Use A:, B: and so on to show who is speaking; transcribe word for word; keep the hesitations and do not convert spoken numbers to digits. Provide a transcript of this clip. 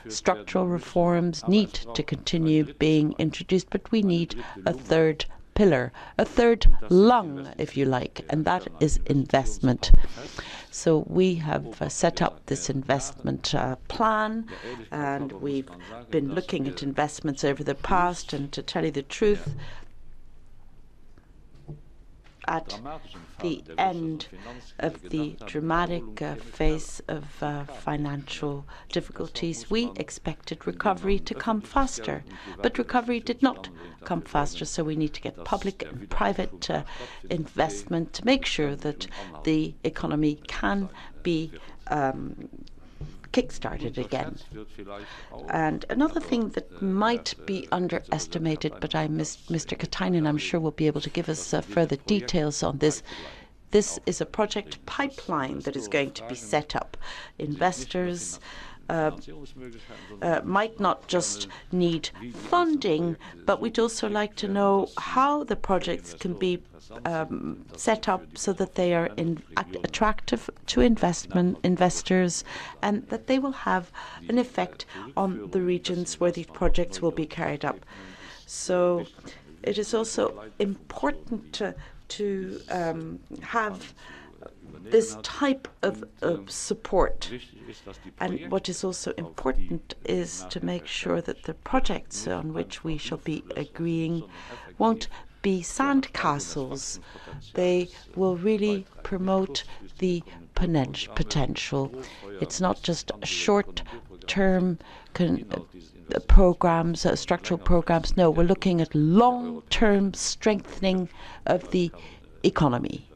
A: structural reforms need to continue being introduced, but we need a third pillar, a third lung, if you like, and that is investment. So we have uh, set up this investment uh, plan, and we've been looking at investments over the past, and to tell you the truth, at the end of the dramatic uh, phase of uh, financial difficulties, we expected recovery to come faster. But recovery did not come faster, so we need to get public and private uh, investment to make sure that the economy can be um, kick-started again. And another thing that might be underestimated, but I missed Mister Katainen, I'm sure will be able to give us uh, further details on this. This is a project pipeline that is going to be set up. Investors uh, uh, might not just need funding, but we'd also like to know how the projects can be um, set up so that they are in, attractive to investment investors, and that they will have an effect on the regions where these projects will be carried out. So it is also important to, to um, have this type of, of support. And what is also important is to make sure that the projects on which we shall be agreeing won't be sandcastles. They will really promote the potential. It's not just short-term con- uh, programs, uh, structural programs. No, we're looking at long-term strengthening of the economy.